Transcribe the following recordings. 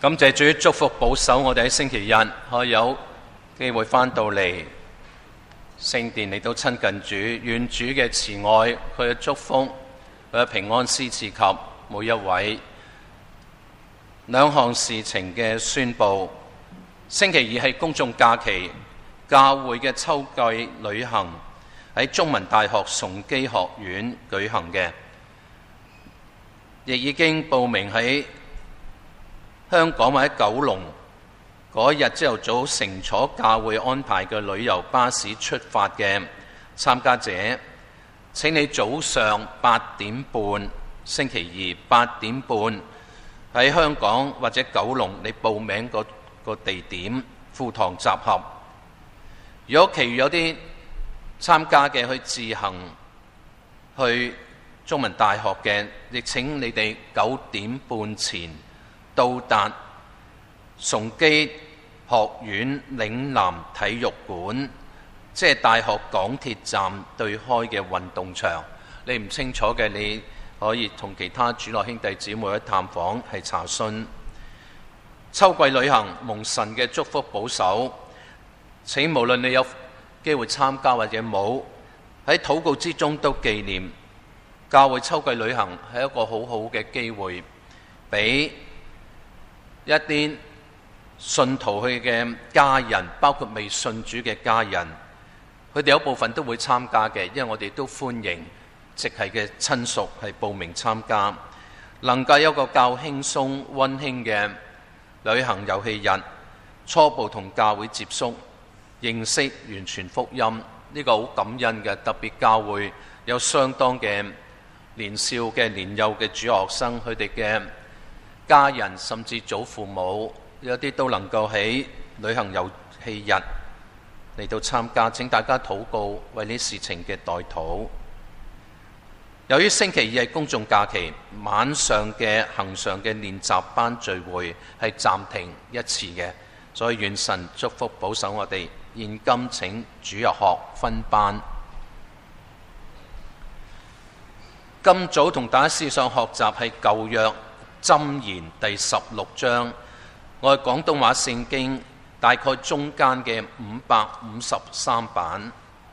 感謝主祝福保守我哋喺星期日可以有機會返到嚟聖殿嚟到親近主，願主嘅慈愛、佢嘅祝福、佢嘅平安施賜給每一位。兩項事情嘅宣佈：星期二係公眾假期，教會嘅秋季旅行喺中文大學崇基學院舉行嘅，亦已經報名喺香港或者九龍嗰日朝頭早乘坐教會安排嘅旅遊巴士出發嘅參加者，請你早上8點半，星期二8點半喺香港或者九龍你報名個地點富堂集合。如果其餘有啲參加嘅去自行去中文大學嘅，亦請你哋9點半前到達崇基學院嶺南體育館，即係大學港鐵站對開嘅運動場。你唔清楚嘅，你可以同其他主內兄弟姊妹去探訪，係查詢。秋季旅行蒙神嘅祝福保守，請無論你有機會參加或者冇，喺禱告之中都紀念教會秋季旅行係一個好好嘅機會，俾一啲信徒佢嘅家人，包括未信主嘅家人，佢哋有部分都會參加嘅，因為我哋都歡迎直系嘅親屬係報名參加，能夠有一個較輕鬆溫馨嘅旅行遊戲日，初步同教會接觸，認識完全福音，呢個好感恩嘅。特別教會有相當嘅年少嘅年幼嘅主學生，佢哋嘅家人甚至祖父母，有啲都能夠喺旅行遊戲日嚟到參加。請大家禱告，為呢事情嘅代禱。由於星期二係公眾假期，晚上嘅恆常嘅練習班聚會係暫停一次嘅，所以願神祝福保守我哋。現今請主日學分班。今早同大家思想學習係舊約箴言第16章，我係廣東話聖經大概中間嘅553版。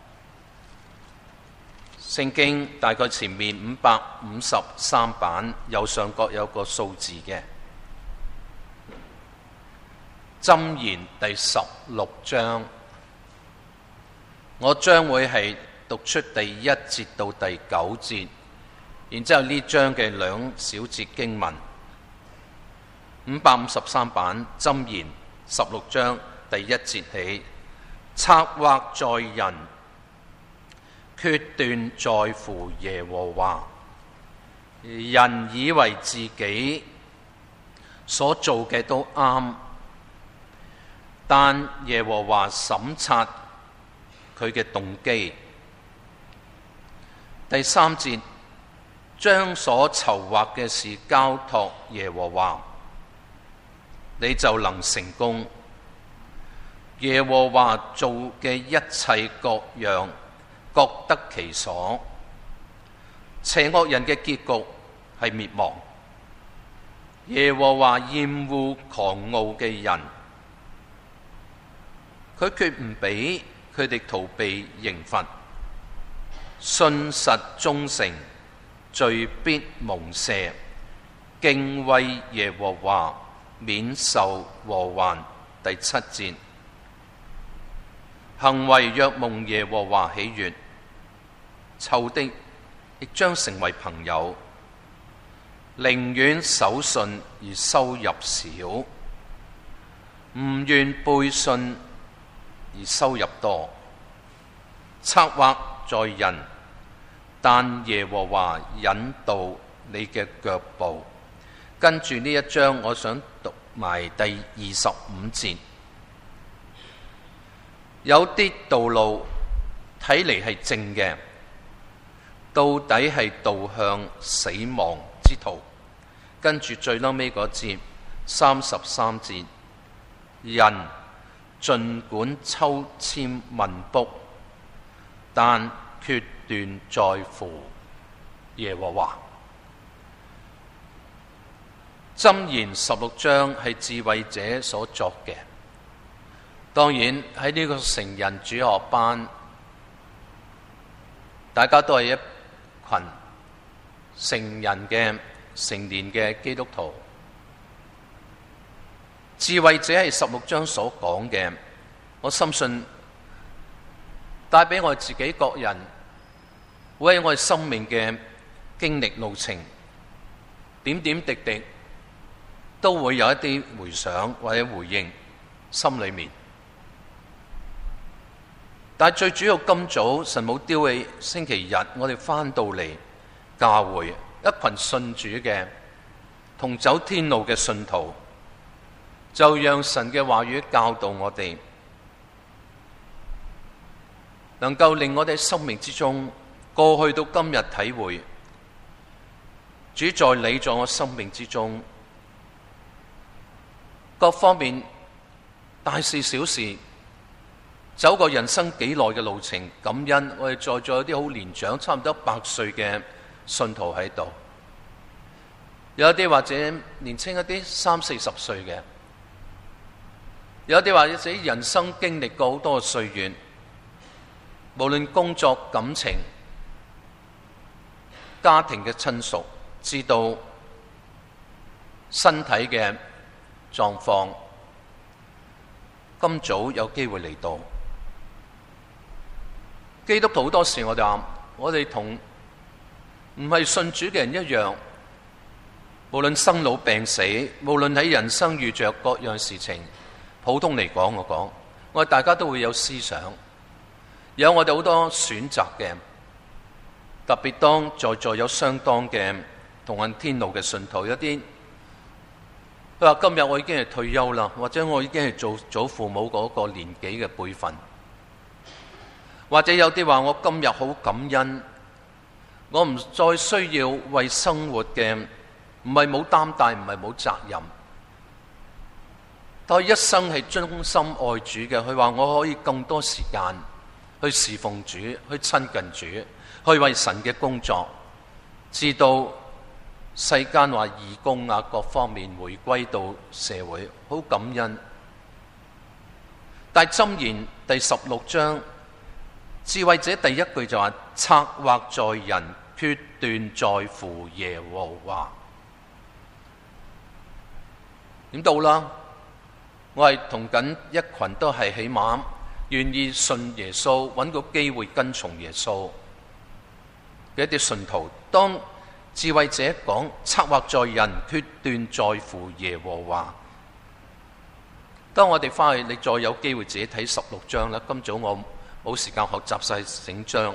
聖經大概前面553版右上角有個數字嘅。箴言第16章，我將會係讀出第1節到第9節，然之後呢章嘅2小節經文。553版箴言16章第1節起，策劃在人，決斷在乎耶和華。人以為自己所做嘅都啱，但耶和華審察佢嘅動機。第3節，將所籌劃嘅事交託耶和華，你就能成功。耶和華做嘅一切各樣，各得其所。邪惡人嘅結局係滅亡。耶和華厭惡狂傲嘅人，佢決唔俾佢哋逃避刑罰。信實忠誠，罪必蒙赦。敬畏耶和華，免受禍患。第7節，行為若蒙耶和華喜悅，仇敵亦將成為朋友。寧願守信而收入少，唔願背信而收入多。策劃在人，但耶和華引導你嘅腳步。跟住呢一章，我想讀埋第25節。有啲道路睇嚟係正嘅，到底係導向死亡之途。跟住最後尾嗰節33節，人盡管抽籤問卜，但決斷在乎耶和華。 箴言16章係智慧者所作嘅。當然喺呢個成人主學班，大家都係一群成人嘅成年嘅基督徒。智慧者係16章所講嘅，我深信帶俾我自己各人，會喺我哋生命嘅經歷路程，點點滴滴都會有一啲回想或者回應心裏面。但係最主要，今早神冇丟棄星期日，我哋翻到嚟教會，一群信主嘅同走天路嘅信徒，就讓神嘅話語教導我哋，能夠令我哋生命之中過去到今日體會，主在你在我生命之中各方面大事小事，走過人生幾耐嘅路程，感恩我哋在座有啲好年長，差唔多100歲嘅信徒喺度，有一啲或者年輕一啲30-40歲嘅，有一啲或者人生經歷過好多嘅歲月，無論工作、感情、家庭嘅親屬，知道身體嘅狀況，今早有機會嚟到。基督徒好多時我哋話，我哋同唔係信主嘅人一樣，無論生老病死，無論喺人生遇着各樣事情，普通嚟講，我哋大家都會有思想，有我哋好多選擇嘅。特別當在座有相當嘅同行天路嘅信徒，有啲佢話今日我已經係退休啦，或者我已經係做祖父母嗰個年紀嘅輩份，或者有啲話我今日好感恩，我唔再需要為生活嘅，唔係冇擔帶，唔係冇責任，但係一生係忠心愛主嘅。佢話我可以更多時間去侍奉主，去親近主，去為神嘅工作，知道世間話義工啊各方面回歸到社會，好感恩。但係箴言第16章智慧者第一句就話：策劃在人，決斷在乎耶和華。點到啦？我係同緊一群都係起碼願意信耶穌，揾個機會跟從耶穌嘅一啲信徒。當智慧者講策劃在人，決斷在乎耶和華。當我哋翻去，你再有機會自己睇16章啦。今早我冇時間學習晒整章，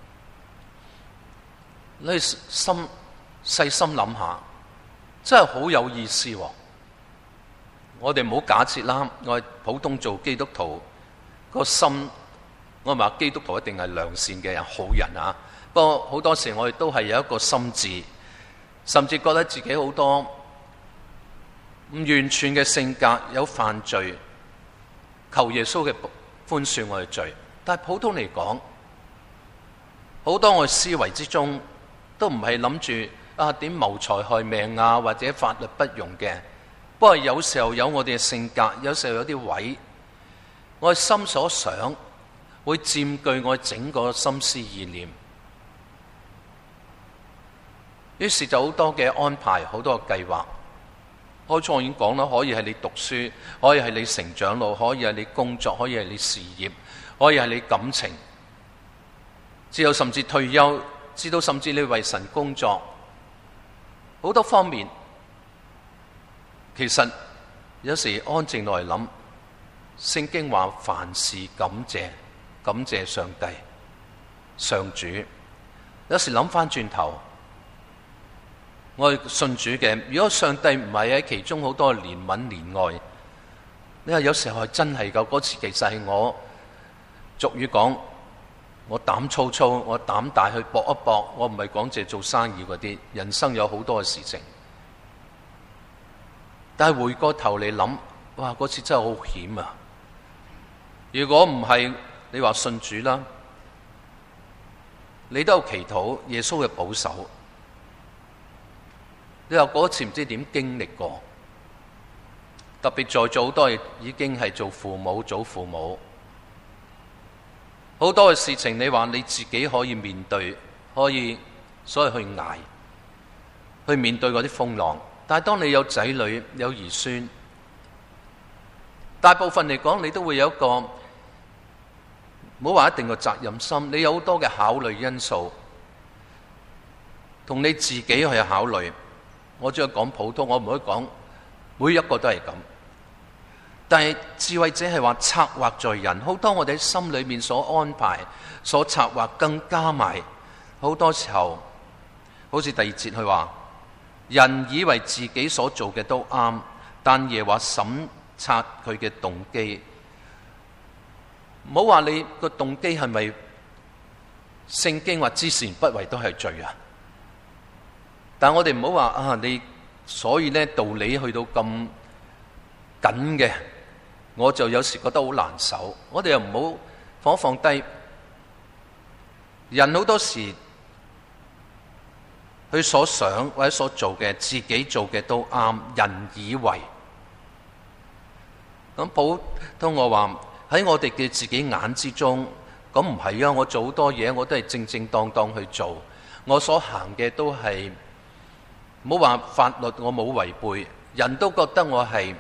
你細心諗下，真係好有意思喎。我哋唔好假設啦，我係普通做基督徒個心，我唔係話基督徒一定係良善嘅人、好人啊。不過好多時我哋都係有一個心智，甚至覺得自己好多唔完全嘅性格，有犯罪，求耶穌嘅寬恕我哋罪。但係普通嚟講，好多我哋思維之中都唔係諗住點謀財害命啊，或者法律不容嘅。不過有時候有我哋嘅性格，有時候有啲位，我哋心所想會佔據我整個心思意念，於是就好多嘅安排，好多嘅計劃。開初我已經講啦，可以係你讀書，可以係你成長路，可以係你工作，可以係你事業，可以係你感情，至到甚至退休，至到甚至你為神工作，好多方面。其實有時安靜落嚟諗，聖經話凡事感謝，感謝上帝、上主。有時諗翻轉頭，我哋信主嘅，如果上帝唔係喺其中好多憐憫憐愛，你話有時候係真係㗎。嗰次其實係我俗語講，我膽粗粗，我膽大去搏一搏。我唔係講借做生意嗰啲，人生有好多嘅事情。但係回過頭嚟諗，哇！嗰次真係好險啊！如果唔係你話信主啦，你都有祈禱耶穌嘅保守。 你話嗰次唔知點經歷過，特別在座好多已經係做父母、祖父母，好多嘅事情你話你自己可以面對，可以所以去捱，去面對嗰啲風浪。但係當你有仔女、有兒孫，大部分嚟講你都會有一個唔好話一定嘅責任心，你有好多嘅考慮因素，同你自己去考慮。我只係講普通，我唔可以講每一個都係咁。但係智慧者係話策劃在人，好多我哋喺心裏面所安排、所策劃，更加埋好多時候，好似第二節佢話，人以為自己所做嘅都啱，但耶和華審察佢嘅動機。唔好話你個動機係咪聖經話知善不為都係罪啊？但係我哋唔好話啊，你所以呢道理去到咁緊嘅，我就有時覺得好難受。我哋又唔好放低。人好多時佢所想或者所做嘅，自己做嘅都啱，人以為。咁普通我話喺我哋嘅自己眼之中，咁唔係啊！我做好多嘢，我都係正正當當去做，我所行嘅都係。唔好話法律我冇違背，人都覺得我係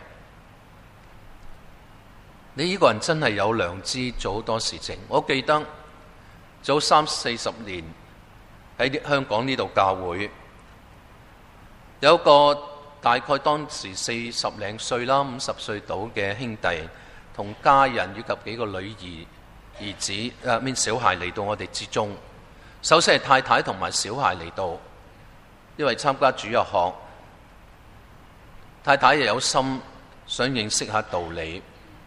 你呢個人真係有良知，做好多事情。我記得早30-40年喺香港呢度教會，有個大概當時40零歲啦、50歲到嘅兄弟，同家人以及幾個女兒子小孩嚟到我哋之中。首先係太太同埋小孩嚟到。因為參加主日學，太太又有心想認識下道理，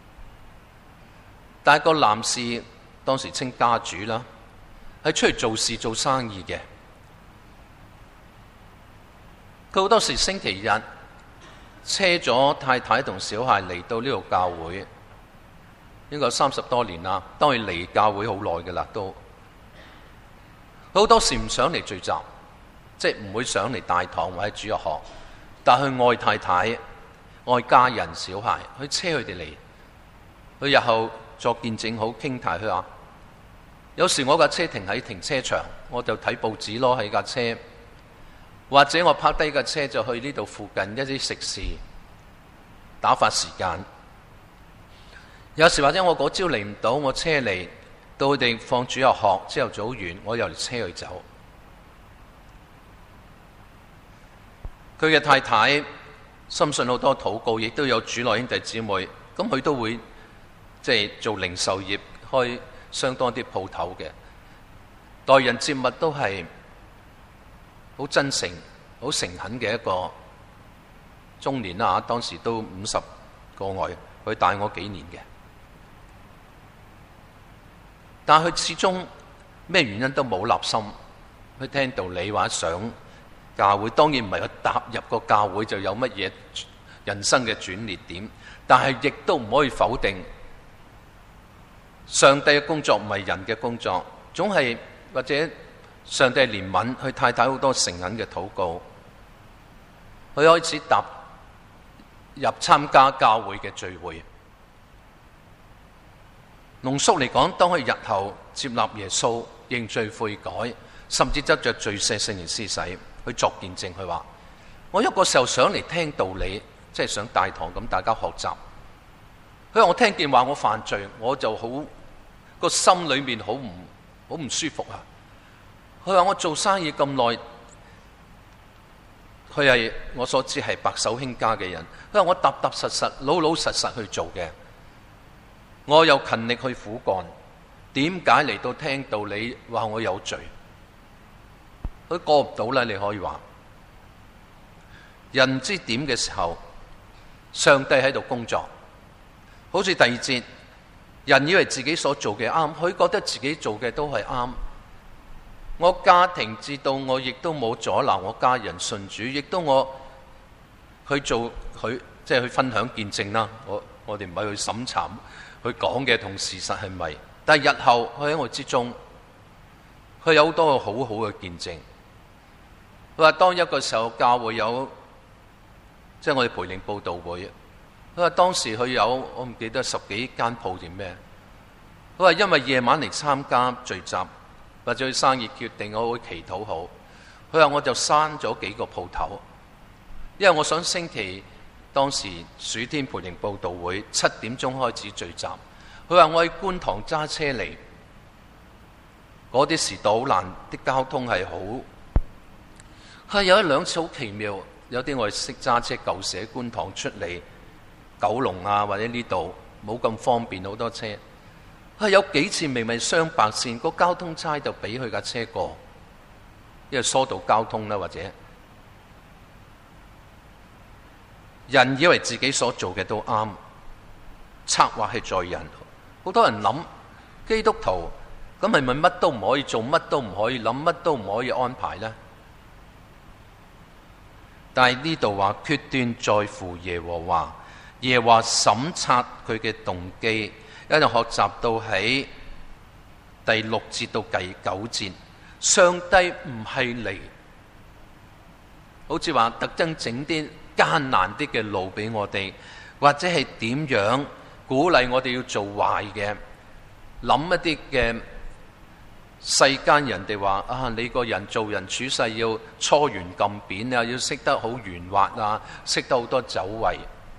但係個男士當時稱家主啦，係出嚟做事做生意嘅。佢好多時星期日車咗太太同小孩嚟到呢度教會，應該30多年啦。當佢嚟教會好耐嘅啦，都好多時唔想嚟聚集。即係唔會上嚟大堂或者主日學，但係佢愛太太、愛家人、小孩，佢車佢哋嚟，佢日後作見證好傾談。佢話有時我架車停喺停車場，我就睇報紙咯喺架車，或者我泊低架車就去呢度附近一啲食肆打發時間。有時或者我嗰朝嚟唔到，我車嚟到佢哋放主日學朝頭早完，我又嚟車佢走。佢嘅太太深信好多禱告，亦都有主內兄弟姊妹，咁佢都會做零售業，開相當啲鋪頭嘅，待人接物都係好真誠、好誠懇嘅一個中年啦。當時都50個外，佢大我幾年嘅，但係佢始終咩原因都冇立心去聽道理或者想教會。當然唔係佢踏入個教會就有乜嘢人生嘅轉捩點，但係亦都唔可以否定上帝嘅工作唔係人嘅工作，總係或者上帝憐憫佢太太好多誠懇嘅禱告，佢開始踏入參加教會嘅聚會。濃縮嚟講，當佢日後接納耶穌、認罪悔改，甚至執着罪赦聖靈施洗，去作見證，佢話我一個時候想嚟聽道理，即係上大堂咁大家學習。佢話我聽見話我犯罪，我就好個心裏面好唔舒服啊。佢話我做生意咁耐，佢係我所知係白手興家嘅人。佢話我踏踏實實、老老實實去做嘅，我又勤力去苦幹，點解嚟到聽道理話我有罪？佢過唔到啦。你可以話人唔知點嘅時候，上帝喺度工作。好似第二節，人以為自己所做嘅啱，佢覺得自己做嘅都係啱。我家庭知道，我亦都冇阻撓我家人信主，亦都我去做佢即係去分享見證啦。我哋唔係去審查佢講嘅同事實係咪，但係日後佢喺我之中，佢有好多好好嘅見證。 佢話當一個時候教會有，即係我哋培靈佈道會，佢話當時佢有我唔記得10幾間鋪定咩，佢話因為夜晚嚟參加聚集或者佢生意決定，我會祈禱好。佢話我就閂咗幾個鋪頭，因為我想星期當時暑天培靈佈道會7點鐘開始聚集。佢話我喺觀塘揸車嚟，嗰啲時代好難，啲交通係好。係有一兩次好奇妙，有啲我哋識揸車，舊時喺觀塘出嚟九龍啊，或者呢度冇咁方便，好多車。係有幾次明明雙白線，個交通差就俾佢架車過，因為疏導交通啦，或者人以為自己所做嘅都啱，策劃係在人。好多人諗基督徒咁係咪乜都唔可以做，乜都唔可以諗，乜都唔可以安排呢？但係呢度話決斷在乎耶和華，耶和華審察佢嘅動機。一路學習到喺第6節到第9節，上帝唔係嚟，好似話特登整啲艱難啲嘅路俾我哋，或者係點樣鼓勵我哋要做壞嘅，諗一啲嘅世間人哋話啊，你個人做人處世要搓圓撳扁啊，要識得好圓滑啊，識得好多走位。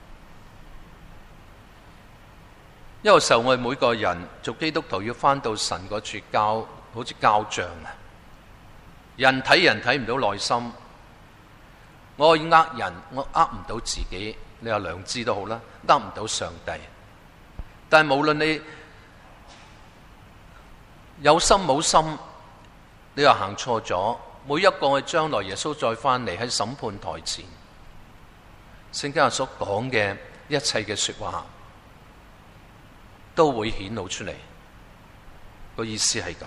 因為時候我哋每個人做基督徒要返到神嗰處交，好似交賬啊！人睇唔到內心，我呃人，我呃唔到自己，你有良知都好啦，呃唔到上帝。但係無論你有心冇心，你又行錯咗，每一個將來耶穌再返嚟喺審判台前，聖經所講嘅一切嘅說話，都會顯露出嚟。個意思係咁。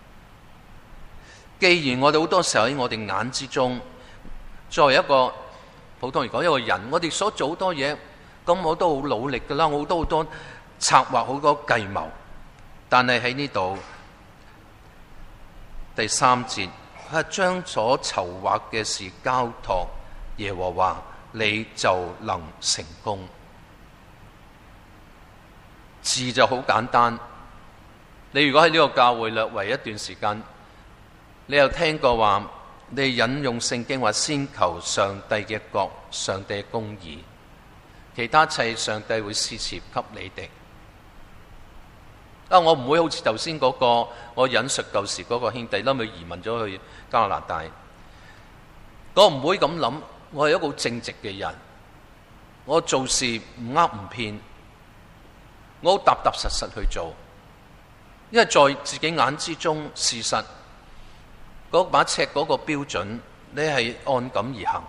既然我哋好多時候喺我哋眼之中，作為一個普通嚟講一個人，我哋所做好多嘢，咁我都好努力噶啦，我都好多策劃，好多計謀。但係喺呢度第3節，係將所籌劃嘅事交託耶和華，你就能成功。字就好簡單，你如果喺呢個教會略為一段時間，你又聽過話，你引用聖經話先求上帝嘅國，上帝嘅公義，其他一切上帝會施設給你哋。我唔會好似頭先嗰個我引述舊時嗰個兄弟，諗佢移民咗去加拿大，我唔會咁諗。我係一個好正直嘅人，我做事唔呃唔騙，我好踏踏實實去做，因為在自己眼之中，事實嗰把尺嗰個標準，你係按咁而行。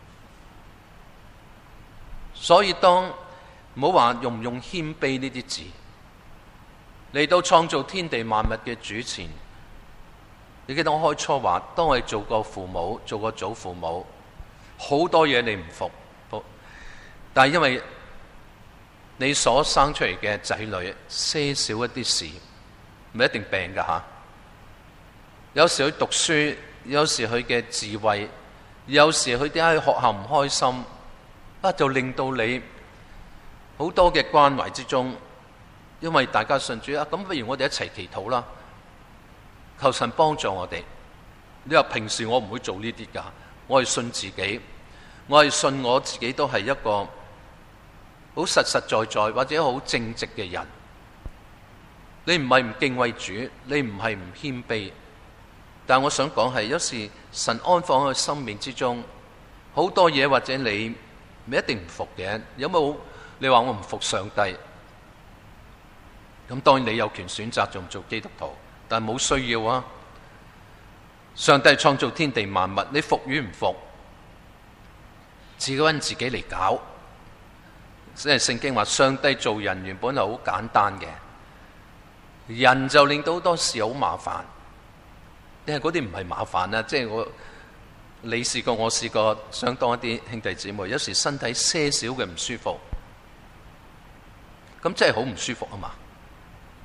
所以當唔好話用唔用謙卑呢啲字嚟到創造天地萬物嘅主前，你記得我開初話，當我哋做過父母，做過祖父母，好多嘢你唔服，但係因為你所生出嚟嘅仔女些少一啲事，唔係一定病噶吓。有時佢讀書，有時佢嘅智慧，有時佢點解喺學校唔開心，就令到你好多嘅關懷之中，因為大家信主啊，咁不如我哋一齊祈禱啦，求神幫助我哋。你話平時我唔會做呢啲噶，我係信自己，我係信我自己都係一個好實實在在或者好正直嘅人。你唔係唔敬畏主，你唔係唔謙卑，但我想講係有時神安放喺生命之中好多嘢，或者你唔一定唔服嘅。有冇你話我唔服上帝？咁當然你有權選擇做唔做基督徒，但係冇需要啊。上帝創造天地萬物，你服與唔服，自己揾自己嚟搞。即係聖經話，上帝做人原本係好簡單嘅，人就令到好多事好麻煩。因為嗰啲唔係麻煩啊，即係你試過，我試過，相當一啲兄弟姊妹，有時身體些少嘅唔舒服，咁真係好唔舒服啊嘛。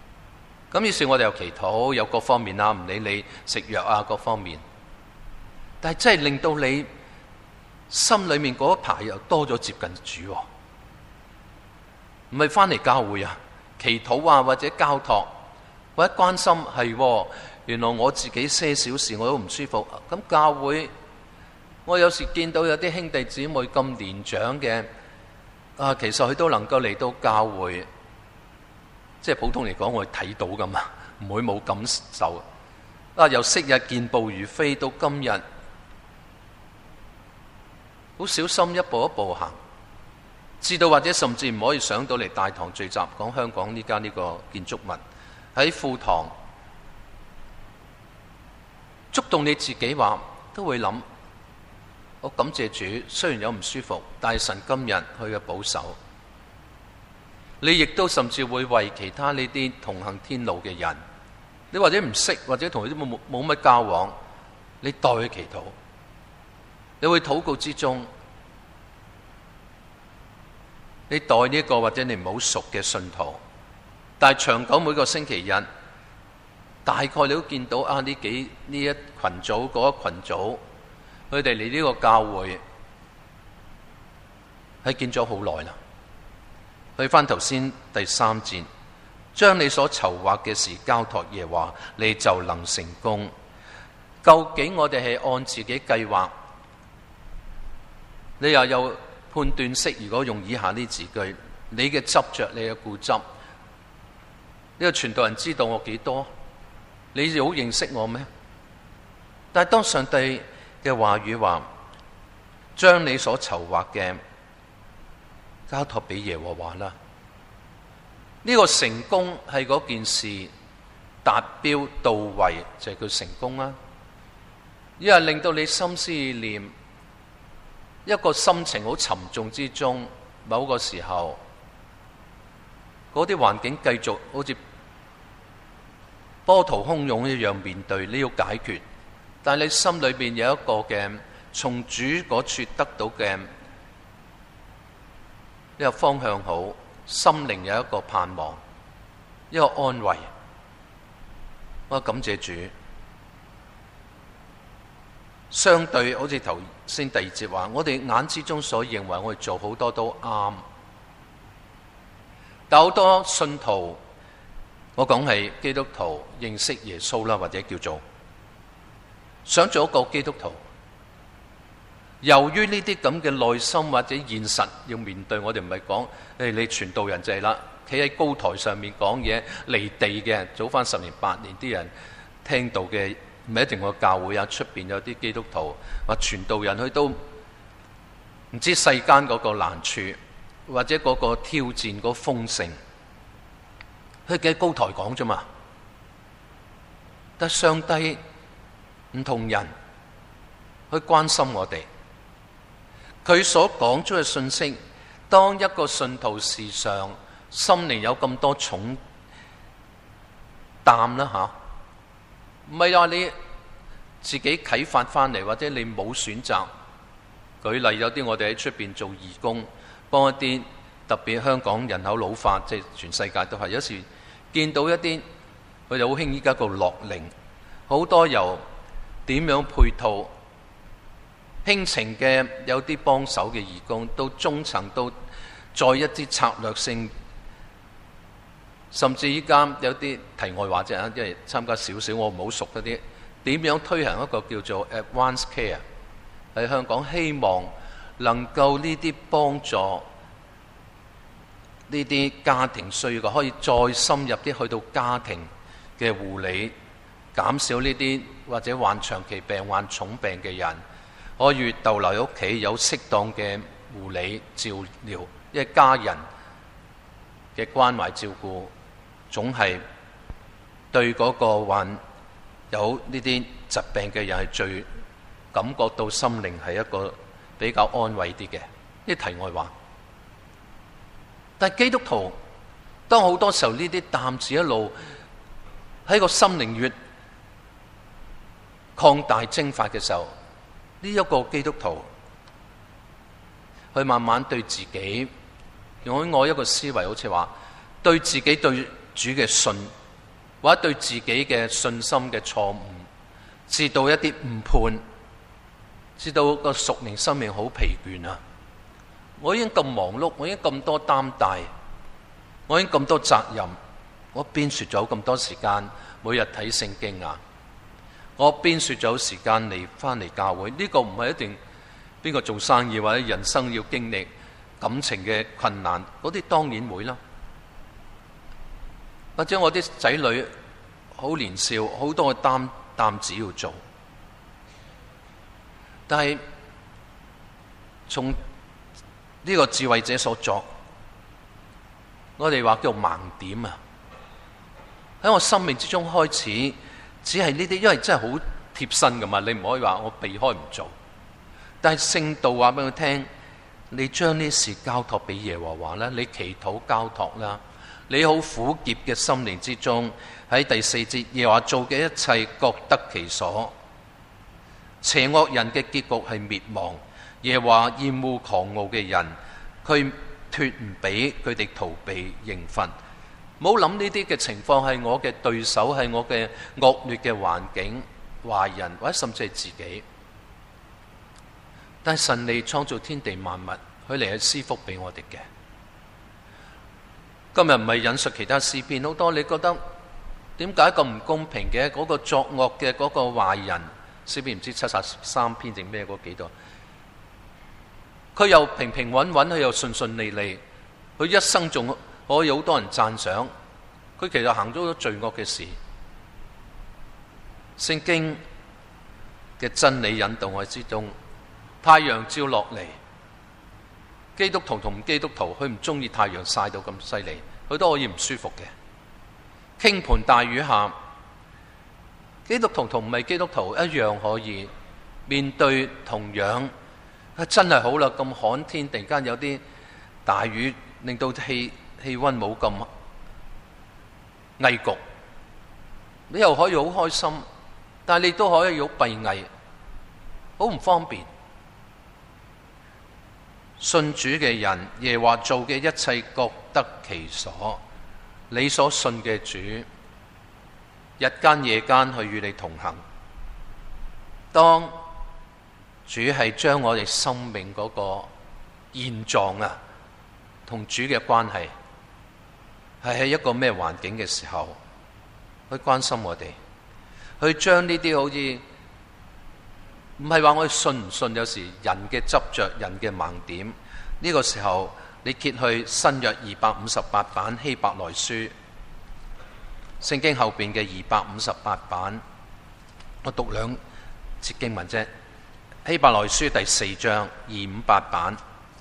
咁於是我哋又祈禱，有各方面啊，唔理你食藥啊各方面。 但係真係令到你心裏面嗰一排又多咗接近主，唔係翻嚟教會啊，祈禱啊，或者交託，或者關心係，原來我自己些小事我都唔舒服。咁教會，我有時見到有啲兄弟姊妹咁年長嘅，其實佢都能夠嚟到教會，即係普通嚟講我睇到噶嘛，唔會冇感受。由昔日健步如飛到今日，好小心一步一步行，至到或者甚至唔可以上到嚟大堂聚集，講香港呢間呢個建築物喺副堂，觸動你自己話，都會諗，我感謝主，雖然有唔舒服，但係神今日佢嘅保守。你亦都甚至會為其他呢啲同行天路嘅人，你或者唔識，或者同佢都冇乜交往，你代佢祈禱，你會禱告之中，你代呢個或者你唔好熟嘅信徒，但係長久每個星期日，大概你都見到呢一群組嗰一群組，佢哋嚟呢個教會係見咗好耐啦。去翻頭先第3節，將你所籌劃嘅事交託耶和華，你就能成功。究竟我哋係按自己計劃，你又有判斷式？如果用以下呢字句，你嘅執着，你嘅固執，呢個傳道人知道我幾多？你好認識我咩？但係當上帝嘅話語話，將你所籌劃嘅交託俾耶和華啦。呢個成功係嗰件事達標到位就係叫成功啦。因為令到你心思意念一個心情好沉重之中，某個時候嗰啲環境繼續好似波濤洶湧一樣面對，你要解決，但係你心裏邊有一個嘅從主嗰處得到嘅一個方向好，心靈有一個盼望，一個安慰。我感謝主。相對好似頭先第2節話，我哋眼之中所認為我哋做好多都啱，但好多信徒，我講係基督徒認識耶穌啦，或者叫做想做一個基督徒，由於呢啲咁嘅內心或者現實要面對，我哋唔係講你傳道人就係啦，企喺高台上面講嘢離地嘅，早翻10年8年啲人聽到嘅，唔係一定個教會啊，出邊有啲基督徒或傳道人，佢都唔知世間嗰個難處或者嗰個挑戰嗰個豐盛，佢企喺高台講啫嘛。但上帝唔同人去關心我哋，佢所講出嘅信息，當一個信徒時常心靈有咁多重擔啦吓，唔係話你自己啟發翻嚟，或者你冇選擇。舉例有啲我哋喺出邊做義工，幫一啲特別香港人口老化，即係全世界都係，有時見到一啲佢哋好興依家個樂齡，好多由點樣配套輕情嘅有啲幫手嘅義工，到中層，到再一啲策略性，甚至依家有啲題外話啫，因為參加少少，我唔好熟嗰啲，點樣推行一個叫做 Advanced Care 喺香港，希望能夠呢啲幫助呢啲家庭需要嘅，可以再深入啲去到家庭嘅護理，減少呢啲或者患長期病、患重病嘅人，可以逗留喺屋企，有適當嘅護理照料，因為家人嘅關懷照顧總係對嗰個患有呢啲疾病嘅人係最感覺到心靈係一個比較安慰啲嘅。呢題外話，但係基督徒當好多時候呢啲擔子一路喺個心靈越擴大蒸發嘅時候，呢一個基督徒佢慢慢對自己用我一個思維，好似話對自己對主嘅信，或者對自己嘅信心嘅錯誤，至到一啲誤判， 知道個屬靈生命好疲倦啊！我已經咁忙碌，我已經咁多擔帶，我已經咁多責任，我邊說咗咁多時間每日睇聖經啊？我邊說咗時間翻嚟教會？呢個唔係一定邊個做生意或者人生要經歷感情嘅困難，嗰啲當然會啦。或者我啲仔女好年少，好多嘅擔子要做，但係從呢個智慧者所作，我哋話叫盲點啊！喺我生命之中開始，只係呢啲，因為真係好貼身噶嘛，你唔可以話我避開唔做。但係聖道話俾佢聽，你將呢事交託俾耶和華啦，你祈禱交託啦，你好苦澀嘅心靈之中，喺第4節耶和華做嘅一切各得其所，邪惡人嘅結局係滅亡。耶和華厭惡狂傲嘅人，佢脫唔俾佢哋逃避刑罰。唔好諗呢啲嘅情況係我嘅對手，係我嘅惡劣嘅環境、壞人或者甚至係自己。但係神嚟創造天地萬物，佢嚟係施福俾我哋嘅。今日唔係引述其他詩篇，好多你覺得點解咁唔公平嘅？嗰個作惡嘅嗰個壞人，詩篇唔知73篇定咩嗰幾度？佢又平平穩穩，佢又順順利利，佢一生仲可以好多人讚賞。佢其實行咗好多罪惡嘅事。聖經嘅真理引導我之中，太陽照落嚟，基督徒同唔基督徒，佢唔中意太陽曬到咁犀利，佢都可以唔舒服嘅。傾盆大雨下，基督徒同唔係基督徒一樣可以面對同樣。真係好啦，咁旱天突然間有啲大雨，令到氣溫冇咁翳焗，你又可以好開心，但係你都可以好閉翳，好唔方便。信主嘅人，耶和華做嘅一切各得其所。你所信嘅主，日間夜間去與你同行。當主係將我哋生命嗰個現狀啊，同主嘅關係係喺一個咩環境嘅時候，去關心我哋，去將呢啲好似唔係話我哋信唔信，有時人嘅執着、人嘅盲點，呢個時候你揭去新約258版希伯來書，聖經後邊嘅258版，我讀兩節經文啫。希伯來書第4章258版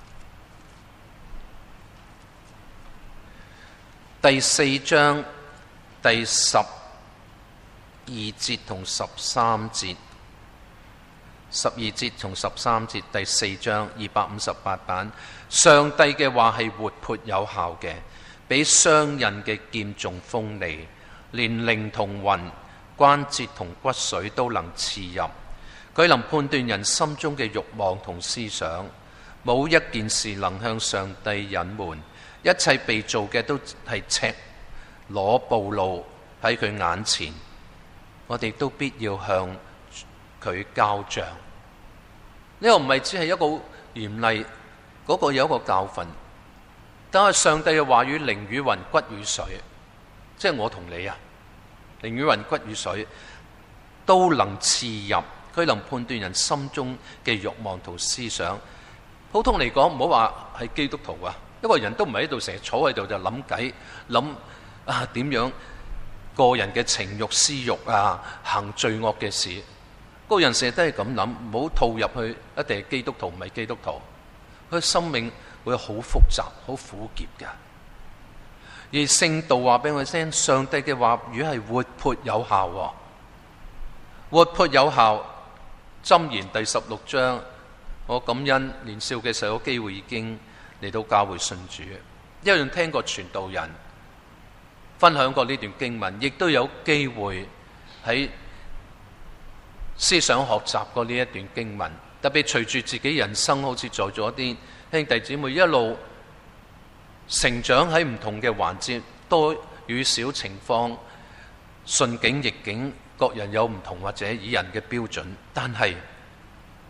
第4章第12節同13節，12節同13節，第4章258版。上帝嘅話係活潑有效嘅，比雙刃嘅劍仲鋒利，連靈同魂、關節同骨髓都能刺入。佢能判斷人心中嘅慾望同思想，冇一件事能向上帝隱瞞。一切被造嘅都係赤裸暴露喺佢眼前，我哋都必要向佢交賬。呢個唔係只係一個嚴厲，嗰個有一個教訓。但係上帝嘅話語靈與魂，骨與髓，即係我同你啊，靈與魂，骨與髓都能刺入。佢能判斷人心中嘅慾望同思想。普通嚟講，唔好話係基督徒啊，一個人都唔係喺度成日坐喺度就諗計，諗啊點樣個人嘅情慾私慾啊，行罪惡嘅事。個人成日都係咁諗，唔好套入去一定係基督徒唔係基督徒。佢生命會好複雜、好苦澀嘅。而聖道話俾我聽，上帝嘅話語係活潑有效喎，活潑有效。箴言第16章，我感恩年少嘅時候有機會已經嚟到教會信主，一樣聽過傳道人分享過呢段經文，亦都有機會喺思想學習過呢一段經文。特別隨住自己人生好似在咗啲兄弟姊妹一路成長喺唔同嘅環節，多與少情況，順境逆境，各人有唔同或者以人嘅標準，但係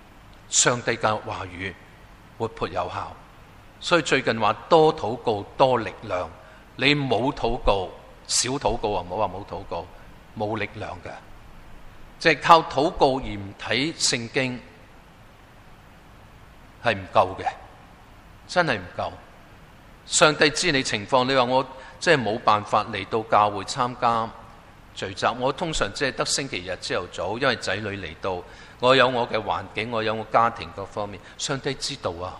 上帝嘅話語活潑有效。所以最近話多禱告多力量，你冇禱告少禱告啊，唔好話冇禱告，冇力量嘅，即係靠禱告而唔睇聖經係唔夠嘅，真係唔夠。上帝知你情況，你話我即係冇辦法嚟到教會參加聚集，我通常即係得星期日朝頭早，因為仔女嚟到，我有我嘅環境，我有我家庭各方面，上帝知道啊。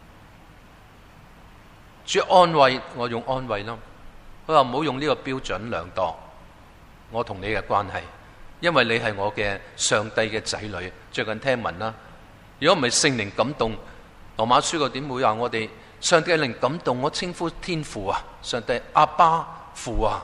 主安慰我，用安慰啦。佢話唔好用呢個標準量度我同你嘅關係，因為你係我嘅上帝嘅仔女。最近聽聞啦，如果唔係聖靈感動，羅馬書個點會話我哋上帝嘅靈感動我稱呼天父啊，上帝阿爸父啊。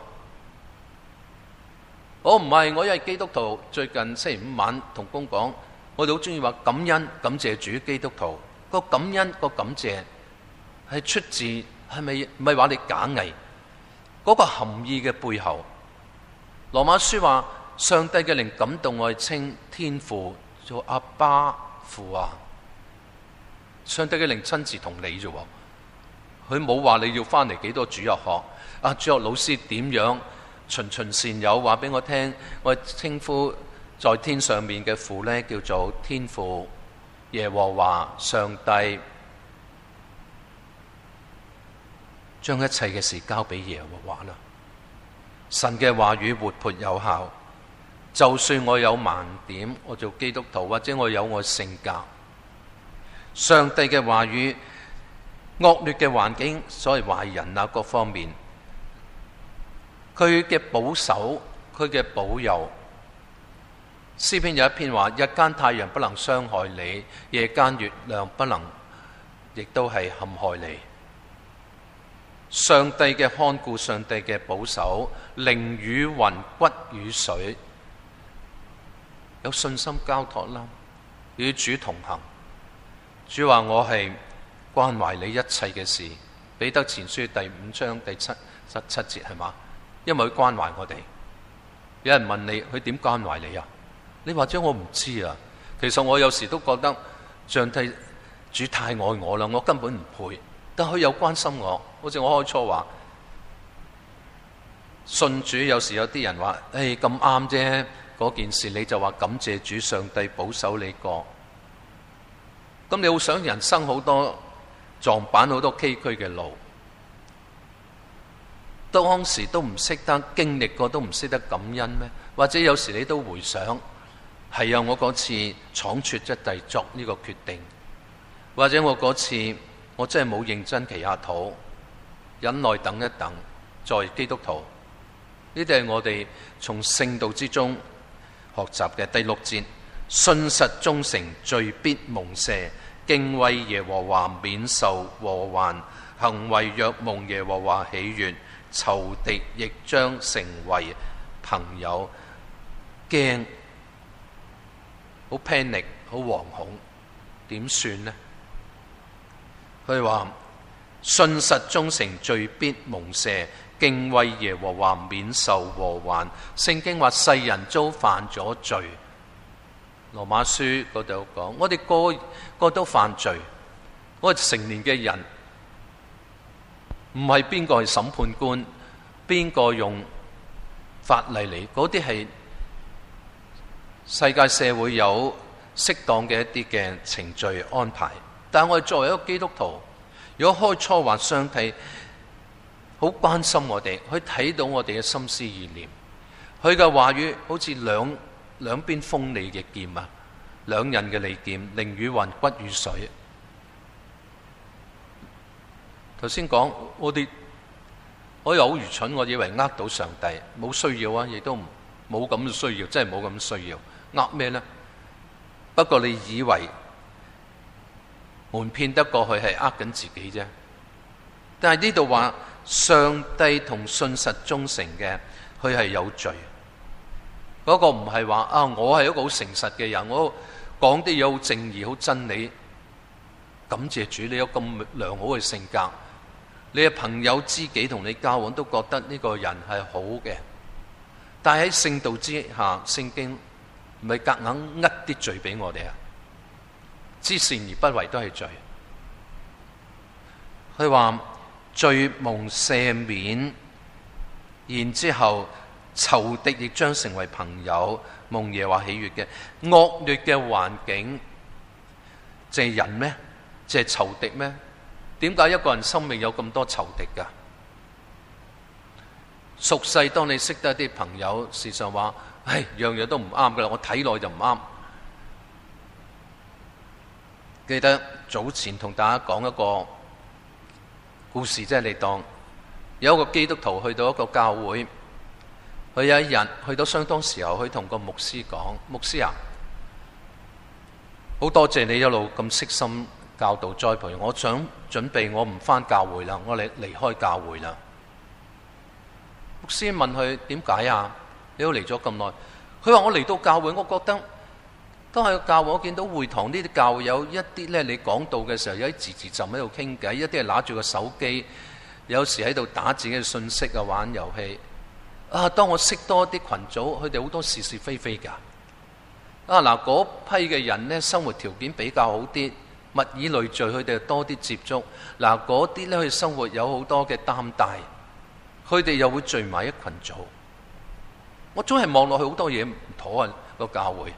我唔係，我因為基督徒，最近星期五晚同工講，我哋好中意話感恩感謝主。基督徒個感恩個感謝係出自，係咪唔係話你假偽嗰個含義嘅背後？羅馬書話上帝嘅靈感動我哋稱天父做阿爸父啊。上帝嘅靈親自同你啫，佢冇話你要翻嚟幾多主日學啊，主日老師點樣循循善誘話俾我聽，我稱呼在天上面嘅父呢，叫做天父耶和華上帝，將一切嘅事交俾耶和華啦。神嘅話語活潑有效，就算我有盲點，我做基督徒或者我有我性格，上帝嘅話語惡劣嘅環境，所謂壞人啊各方面，佢嘅保守，佢嘅保佑。詩篇有一篇話，日間太陽不能傷害你，夜間月亮不能亦都係陷害你。上帝嘅看顧，上帝嘅保守，靈與雲，骨與水，有信心交託啦，與主同行。主話我係關懷你一切嘅事，彼得前書第5章第7節係嘛？因為佢關懷我哋。有人問你，佢點關懷你啊？你或者我唔知啊。其實我有時都覺得上帝主太愛我啦，我根本唔配。但佢有關心我，好似我開初話信主，有時有啲人話誒咁啱啫，嗰件事你就話感謝主，上帝保守你過。咁你好想人生好多撞板，好多崎嶇嘅路，當時都唔識得經歷過，都唔識得感恩咩？或者有時你都回想，係啊，我嗰次闖出一地作呢個決定，或者我嗰次我真係冇認真祈下禱，忍耐等一等，作為基督徒，呢啲係我哋從聖道之中學習嘅。第6節，信實忠誠，罪必蒙赦，敬畏耶和華，免受禍患，行為若蒙耶和華喜悅，仇敵亦將成為朋友。驚，好 panic， 好惶恐，點算呢？佢話信實忠誠，罪必蒙赦，敬畏耶和華，免受禍患。聖經話世人遭犯咗罪，羅馬書嗰度講，我哋個個都犯罪。我哋成年嘅人，唔係邊個係審判官，邊個用法例嚟，嗰啲係世界社會有適當嘅一啲嘅程序安排。但係我哋作為一個基督徒，如果開初話上帝好關心我哋，佢睇到我哋嘅心思意念，佢嘅話語好似兩邊鋒利嘅劍啊，兩刃嘅利劍，靈與魂，骨與水。頭先講我又好愚蠢，我以為呃到上帝，冇需要啊，亦都冇咁嘅需要，真係冇咁嘅需要。呃咩呢？不過你以為瞞騙得過去係呃緊自己啫。但係呢度話上帝同信實忠誠嘅，佢係有罪。嗰個唔係話啊，我係一個好誠實嘅人，我講啲嘢好正義、好真理。感謝主，你有咁良好嘅性格，你嘅朋友知己同你交往都覺得呢個人係好嘅。但係喺聖道之下，聖經唔係夾硬呃啲罪俾我哋啊！ 知善而不為都係罪。佢話罪蒙赦免，然之後仇敵亦將成為朋友，蒙耶和華喜悅嘅。惡劣嘅環境，就係人咩？就係仇敵咩？點解一個人生命有咁多仇敵㗎？俗世當你識得啲朋友，事實上話，樣樣都唔啱㗎啦，我睇落就唔啱。記得早前同大家講一個故事，即係你當有一個基督徒去到一個教會，佢有一日去到相當時候，佢同個牧師講：牧師啊，好多謝你一路咁悉心教導栽培，我想準備我唔返教會啦，我離開教會啦。牧師問佢點解啊？你都嚟咗咁耐。佢話我嚟到教會，我覺得當喺個教會，我見到會堂呢啲教會有一啲咧，你講道嘅時候有啲字浸喺度傾偈，一啲係拿住個手機，有時喺度打自己嘅信息啊，玩遊戲。當我識多啲群組，佢哋好多是是非非㗎。嗰批嘅人呢，生活條件比較好啲，物以類聚，佢哋多啲接觸。嗰啲呢，佢生活有好多嘅擔帶，佢哋又會聚埋一群組。我總係望落去好多嘢唔妥啊！個教會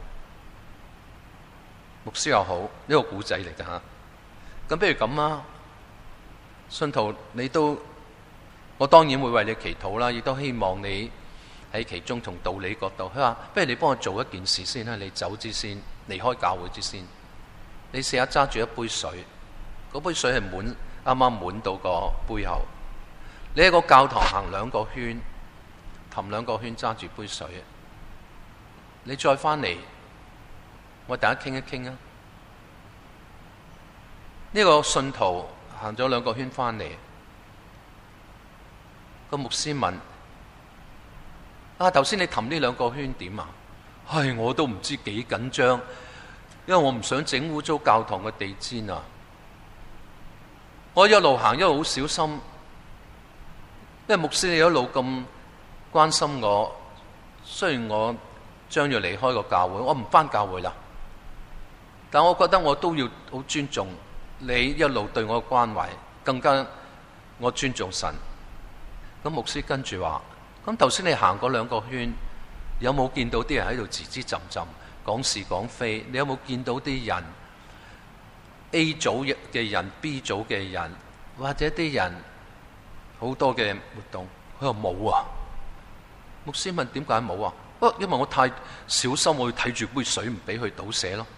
牧師又好，呢個古仔嚟㗎嚇。咁不如咁啊，信徒我當然會為你祈禱啦，亦都希望你喺其中從道理角度。佢話：不如你幫我做一件事先啦，你走之先，離開教會之先，你試下揸住一杯水，嗰杯水係啱啱滿到個杯口。你喺個教堂行2個圈，氹2個圈，揸住杯水，你再翻嚟，我大家傾一傾啊！呢個信徒行咗2個圈翻嚟，個牧師問：頭先你氹呢2個圈點啊？我都唔知幾緊張，因為我唔想整污糟教堂嘅地氈啊！我一路行一路好小心，因為牧師你一路咁關心我，雖然我將要離開個教會，我唔返教會啦，但我覺得我都要好尊重你一路對我嘅關懷，更加我尊重神。咁牧師跟住話：咁頭先你行嗰2個圈，有冇見到啲人喺度吱吱浸浸講是講非？你有冇見到啲人 A 組嘅人、B 組嘅人，或者啲人好多嘅活動？佢話冇啊。牧師問：點解冇啊？因為我太小心，我要睇住杯水，唔俾佢倒瀉咯。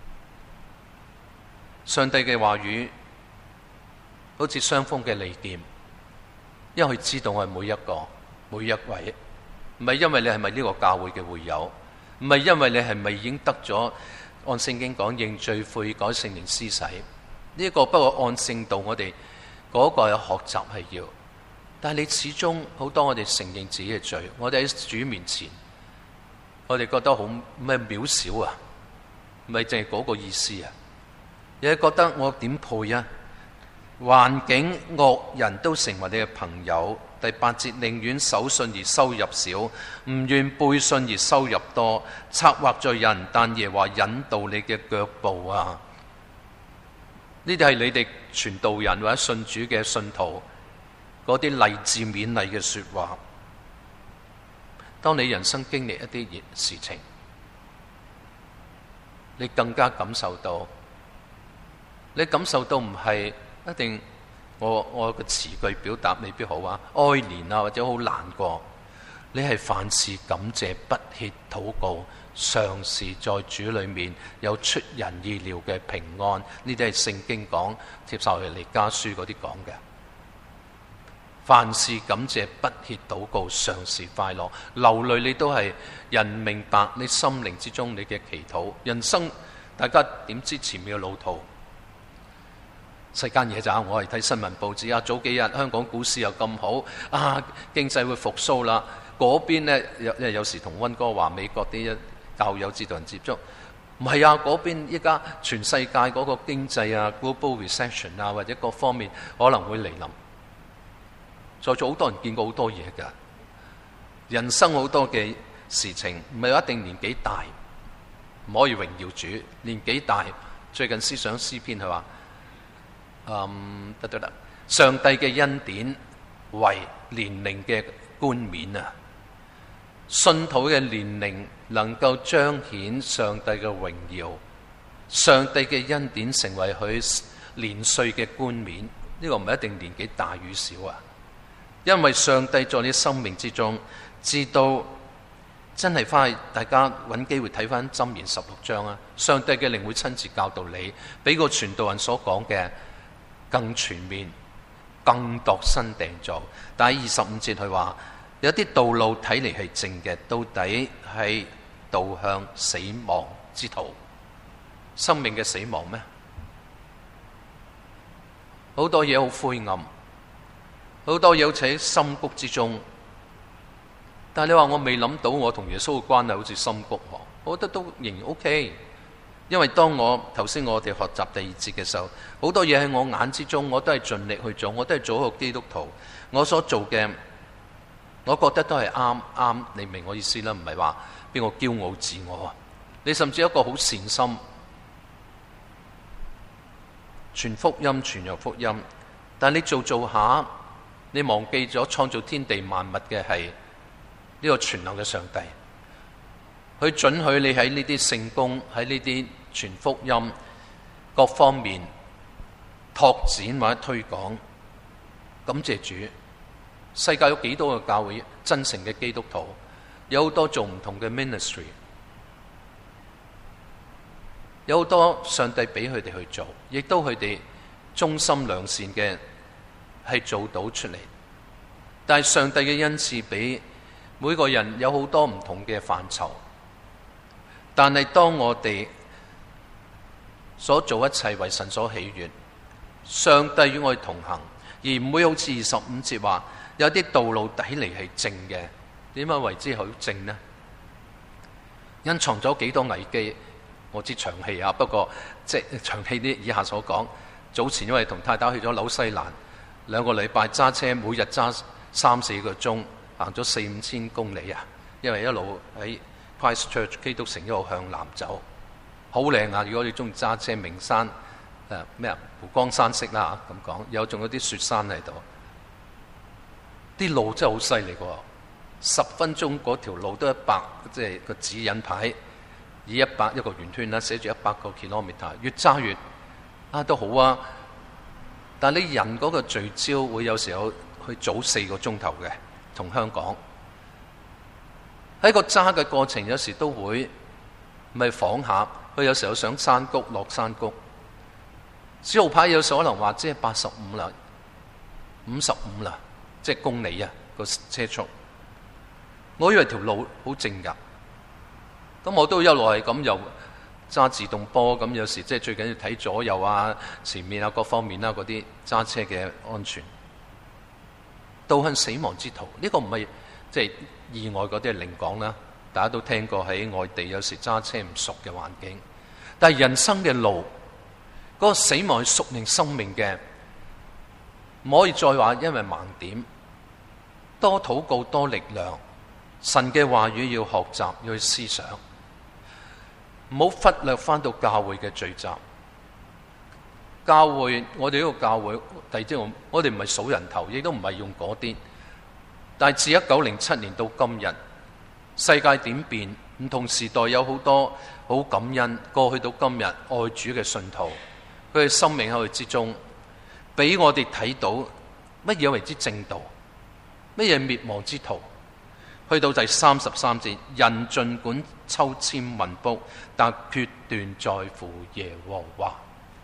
上帝嘅話語好似雙鋒嘅利劍，因為佢知道我係每一位，唔係因為你係咪呢個教會嘅會友，唔係因為你係咪已經得咗按聖經講認罪悔改聖靈施洗呢個。不過按聖道我哋嗰個有學習係要，但係你始終好多我哋承認自己嘅罪，我哋喺主面前，我哋覺得好咩渺小啊，唔係淨係嗰個意思啊，你係覺得我點配啊？環境惡人都成為你嘅朋友。第8節，寧願守信而收入少，唔願背信而收入多。策劃在人，但耶和華引導你嘅腳步啊！呢啲係你哋傳道人或者信主嘅信徒嗰啲勵志勉勵嘅說話。當你人生經歷一啲事情，你更加感受到，你感受到唔係一定我個詞句表達未必好啊，哀憐啊，或者好難過。你係凡事感謝，不歇禱告，常時在主裏面有出人意料嘅平安。呢啲係聖經講，帖撒羅尼迦書嗰啲講嘅。凡事感謝，不歇禱告，常時快樂。流淚你都係人明白你心靈之中你嘅祈禱。人生大家點知前面嘅路途？世間嘢咋？我係睇新聞報紙啊，早幾日香港股市又咁好啊，經濟會復甦啦。嗰邊呢，有時同溫哥華美國啲教友指導人接觸，唔係啊，嗰邊依家全世界嗰個經濟啊 global recession 啊，或者各方面可能會嚟臨。在座好多人見過好多嘢㗎，人生好多嘅事情唔係一定年紀大唔可以榮耀主，年紀大最近思想詩篇佢話，上帝嘅恩典為年齡嘅冠冕啊，信徒嘅年齡能夠彰顯上帝嘅榮耀，上帝嘅恩典成為佢年歲嘅冠冕。呢個唔係一定年紀大與小啊，因為上帝在你生命之中，知道真係翻去大家揾機會睇翻箴言16章啊，上帝嘅靈會親自教導你，比個傳道人所講嘅更全面、更度身訂造。但係25節佢話，有啲道路睇嚟係正嘅，到底係導向死亡之途，生命嘅死亡咩？好多嘢好灰暗，好多嘢好似喺深谷之中。但係你話我未諗到我同耶穌嘅關係好似深谷，我覺得都仍然 OK。因為當頭先我哋學習第2節嘅時候，好多嘢喺我眼之中，我都係盡力去做，我都係做一個基督徒。我所做嘅，我覺得都係啱。你明我意思啦？唔係話邊個驕傲自我啊？你甚至有一個好善心，傳福音、傳揚福音，但你做下，你忘記咗創造天地萬物嘅係呢個全能嘅上帝，佢准許你喺呢啲聖工、喺呢啲傳福音各方面拓展或者推廣。感謝主，世界有幾多個教會真誠嘅基督徒，有好多做唔同嘅 ministry， 有好多上帝俾佢哋去做，亦都佢哋忠心良善嘅係做到出嚟。但係上帝嘅恩賜俾每個人有好多唔同嘅範疇，但係當我哋所做一切為神所喜悅，上帝與我哋同行，而唔會好似25節話有啲道路睇嚟係正嘅。點解為之好正呢？隱藏咗幾多危機？我知長氣啊，不過即係長氣啲以下所講。早前因為同太太去咗紐西蘭2個禮拜，揸車每日揸3-4個鐘，行咗4-5千公里啊！因為一路喺 Christchurch 基督城一路向南走，好靚啊！如果你中意揸車，名山湖光山色啦咁講，仲有啲雪山喺度，啲路真係好犀利喎！10分鐘嗰條路都100，即係個指引牌以100一個圓圈啦，寫住100個 kilometer， 越揸越都好啊！但係你人嗰個聚焦會有時候去早4個鐘頭嘅，同香港喺個揸嘅過程，有時都會咪仿下，佢有時候上山谷落山谷，小號牌有時可能話即係85啦、55啦，即係公里啊個車速。我以為條路好正㗎，咁我都一路係咁又揸自動波，咁有時即係最緊要睇左右啊、前面啊各方面啦嗰啲揸車嘅安全。導向死亡之途，呢個唔係即係意外嗰啲係另講啦，大家都聽過喺外地有時揸車唔熟嘅環境，但係人生嘅路嗰個死亡係屬靈生命嘅，唔可以再話因為盲點，多禱告多力量，神嘅話語要學習要去思想，唔好忽略翻到教會嘅聚集。教會，我哋呢個教會，第二啲我哋唔係數人頭，亦都唔係用嗰啲。但係自1907年到今日，世界點變？唔同時代有好多好感恩，過去到今日愛主嘅信徒，佢哋生命喺佢之中，俾我哋睇到乜嘢為之正道，乜嘢滅亡之途。去到第33節，人盡管抽籤問卜，但決斷在乎耶和華。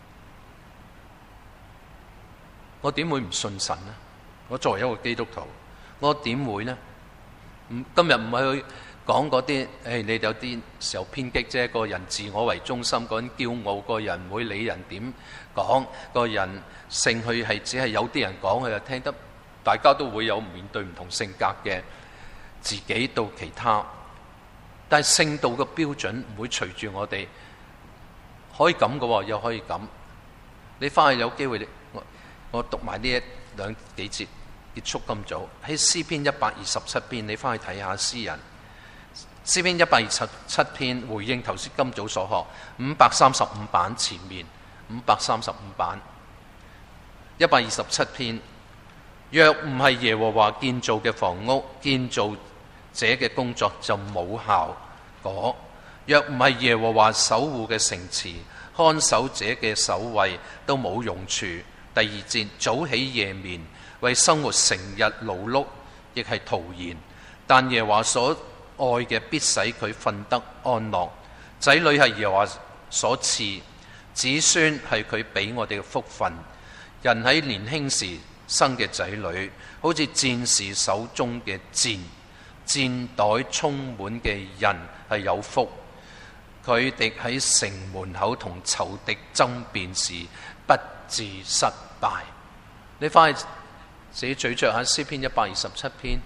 我點會唔信神呢？我作為一個基督徒，我點會呢？今日唔係去講嗰啲，你哋有啲時候偏激啫。個人自我為中心，個人驕傲，個人唔會理人點講，個人性去係只係有啲人講佢就聽得，大家都會有面對唔同性格嘅自己到其他。但係聖道嘅標準唔會隨住我哋可以咁嘅喎，又可以咁。你翻去有機會我讀埋呢2幾節結束咁早，喺詩篇127篇，你翻去睇下詩人詩篇127篇回應頭先今早所學535版前面535版127篇，若唔係耶和華建造嘅房屋，建造者嘅工作就冇效果；若唔係耶和華守護嘅城池，看守者嘅守衛都冇用處。第二節，早起夜眠，為生活成日勞碌，亦係徒然。但耶和華所愛嘅必使佢瞓得安樂。仔女係耶和華所賜，子孫係佢俾我哋嘅福分。人喺年輕時生嘅仔女，好似戰士手中嘅箭，箭袋充滿嘅人係有福。佢哋喺城門口同仇敵爭辯時，不致失敗。你翻去自己咀嚼下詩篇127篇。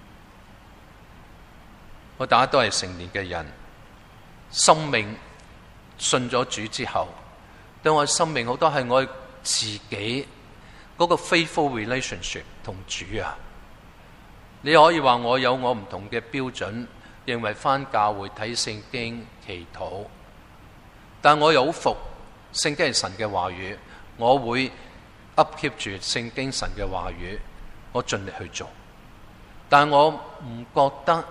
我大家都係成年嘅人，生命信咗主之後，對我生命好多係我自己嗰個 faithful relationship 同主啊。你可以話我有我唔同嘅標準，認為返教會睇聖經祈禱，但我又好服聖經係神嘅話語，我會 upkeep 住聖經神嘅話語，我盡力去做。但我唔覺得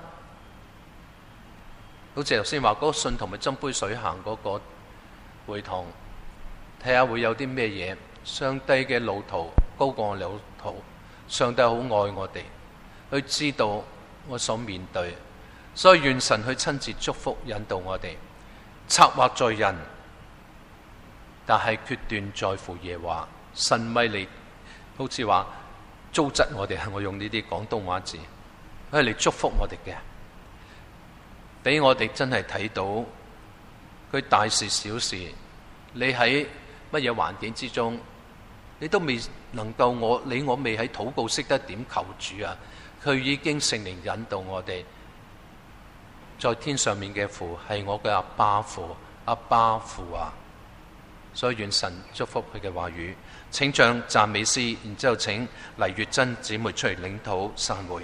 好似頭先話嗰個信徒咪斟杯水行嗰個會堂，睇下會有啲咩嘢。上帝嘅路途高過我哋路途，上帝好愛我哋，佢知道我所面對，所以願神去親自祝福引導我哋。策劃在人，但係決斷在乎耶和華。神咪嚟好似話糟質我哋，我用呢啲廣東話字，佢係嚟祝福我哋嘅，俾我哋真係睇到佢大事小事。你喺乜嘢環境之中，你都未能夠我未喺禱告識得點求主啊！佢已經聖靈引導我哋，在天上面嘅父係我嘅阿爸父，阿爸父啊！所以願神祝福佢嘅話語。請唱讚美詩，然之後請黎月珍姊妹出嚟領禱散會。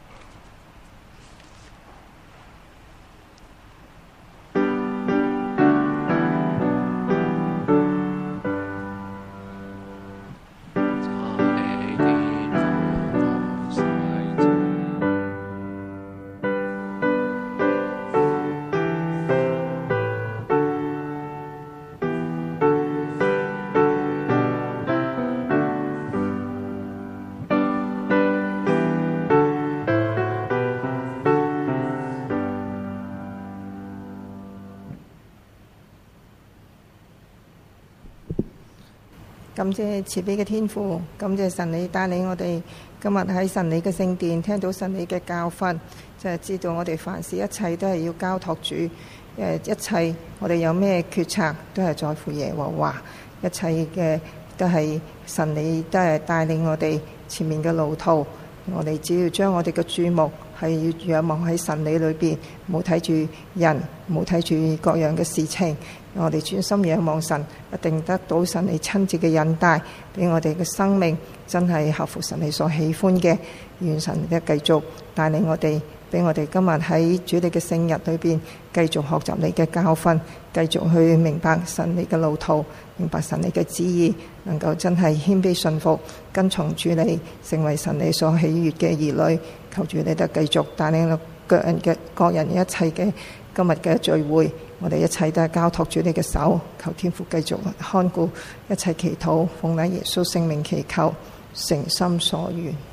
感謝慈悲嘅天父，感謝神你帶領我哋今日喺神你嘅聖殿聽到神你嘅教訓，就係知道我哋凡事一切都係要交託主，一切我哋有咩決策都係在乎耶和華，一切嘅都係神你都係帶領我哋前面嘅路途，我哋只要將我哋嘅注目係要仰望喺神你裏邊，唔好睇住人，唔好睇住各樣嘅事情。我哋專心仰望神，一定得到神你親自嘅引帶，俾我哋嘅生命真係合乎神你所喜歡嘅。願神嘅繼續帶領我哋，俾我哋今日喺主你嘅聖日裏邊繼續學習你嘅教訓，繼續去明白神你嘅路途，明白神你嘅旨意，能夠真係謙卑順服，跟從主你，成為神你所喜悅嘅兒女。求主你得繼續帶領各人一切嘅今日嘅聚會，我哋一切都係交託住你嘅手，求天父繼續看顧一切祈禱，奉乃耶穌聖名祈求，誠心所願。